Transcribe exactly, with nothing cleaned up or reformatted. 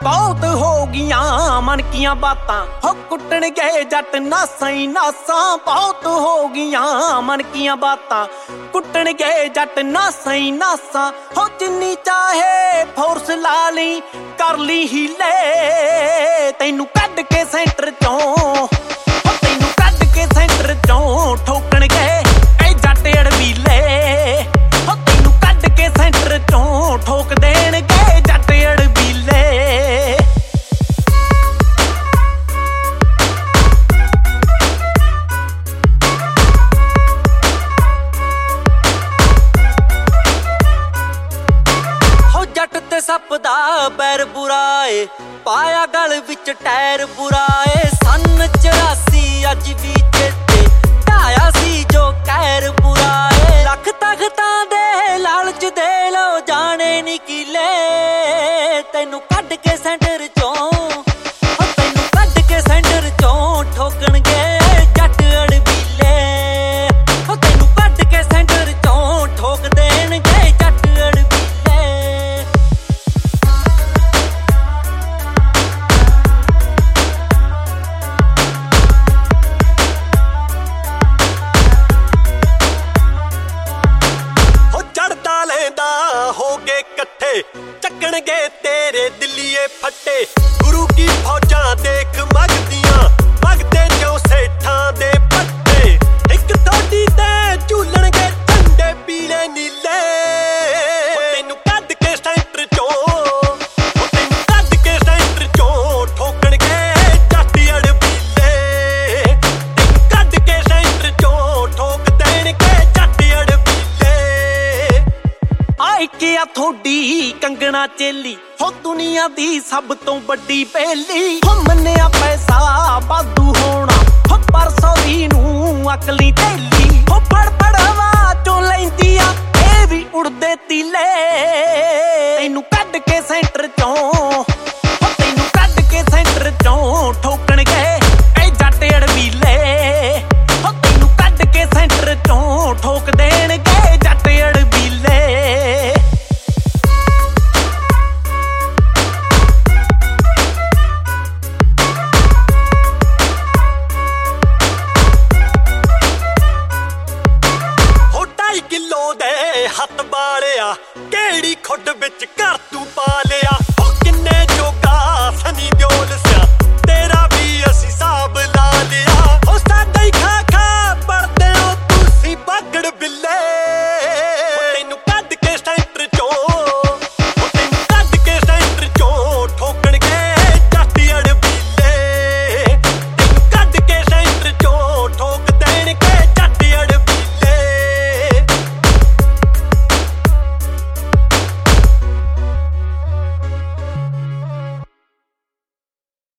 बहुत हो गईयां मन कीयां बातां हो कुटण गए जट नासां ही नासां बहुत हो गईयां मन कीयां बातां कुटण गए जट नासां ही नासां हो जिन्नी चाहे फोर्स ला ली कर ली हीले तैनू कढ के सेंटर चों हो तैनू कढ के सेंटर चों ठोकण गए ए जट अड़बीले हो तैनू कढ के सेंटर चों ठोक देण गए जट अड़बीले सप दा पैर बुराए पाया गल विच टैर बुराए सन चौरासी अज भी चेते ढाया सी जो कैर बुराए लख तख्तां दे लालच दे लो जाने नी किले तैनू कढ के सेंटर चों तैनू कढ के सेंटर चों ठोकण गए जट अड़बीले तैनू कढ के सेंटर चों ठोक देण गए जट अड़बीले हो गए कट्ठे चकणगे तेरे दिलिए फट्टे गुरु की फौजां देख मगदियां मगदे जो सेठां दे पट्टे एक थोड़ी ते झूलणगे झंडे पीले नीले तैनू कढ के सेंटर चों तैनू कढ के सेंटर चों ठोकणगे जट अड़बीले तैनू कढ के सेंटर चों ठोक देणगे जट अड़बीले आई क्या थोड़ी कंगना चेली हो दुनिया दी सब तो बड़ी पहली हो मन्निया पैसा